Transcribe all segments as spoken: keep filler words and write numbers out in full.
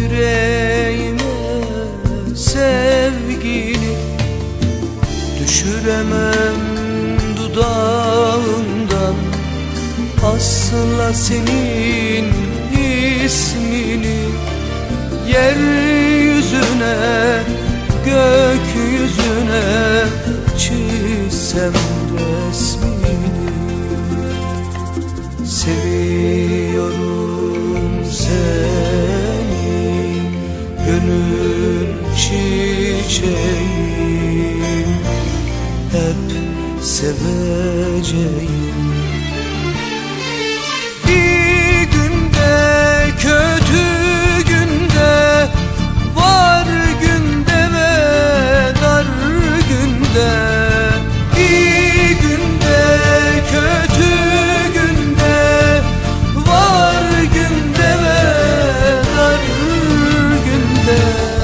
yüreğime sevgini, düşüremem dudağımdan asla senin ismini. Yeryüzüne, gökyüzüne çizsem resmini. Seviyorum seni, gönül çiçeğim, hep seveceğim. İyi günde, kötü günde, var günde ve dar günde. İyi günde, kötü günde, var günde ve dar günde.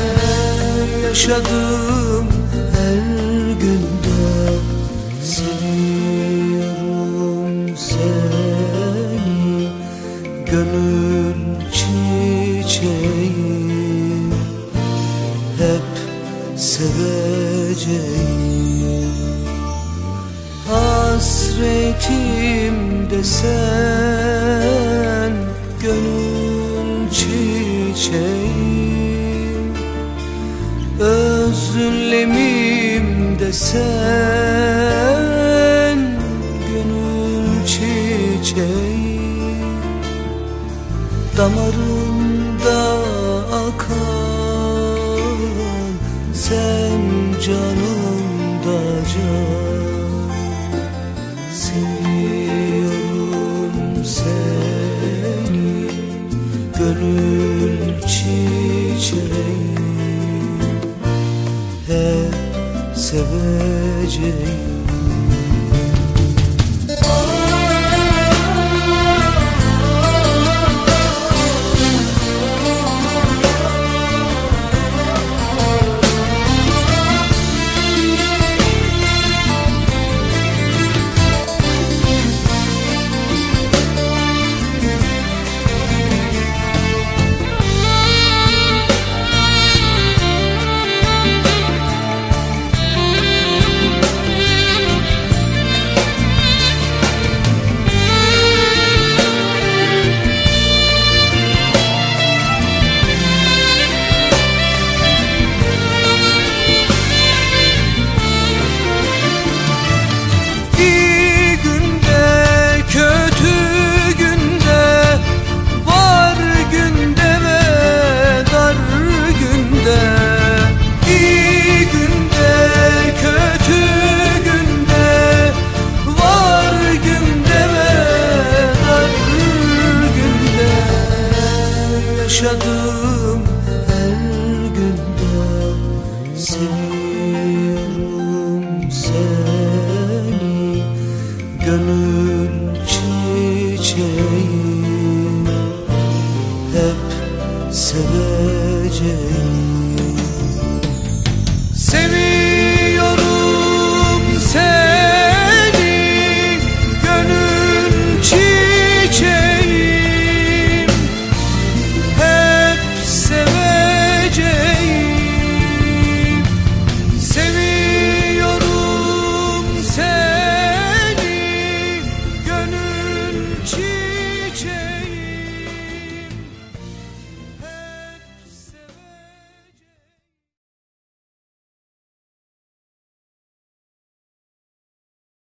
Yaşadığım her günde seviyorum seni, gönül çiçeğim, hep seveceğim. Hasretim de sen, gönül çiçeğim, özlemim de sen, gönül çiçeğim. Damarımda akan sen, canımda can. Seviyorum seni, gönül çiçeğim, hep seveceğim. Yaşadığım her günde seviyorum seni, gönül çiçeğim, hep seveceğim. Seviyorum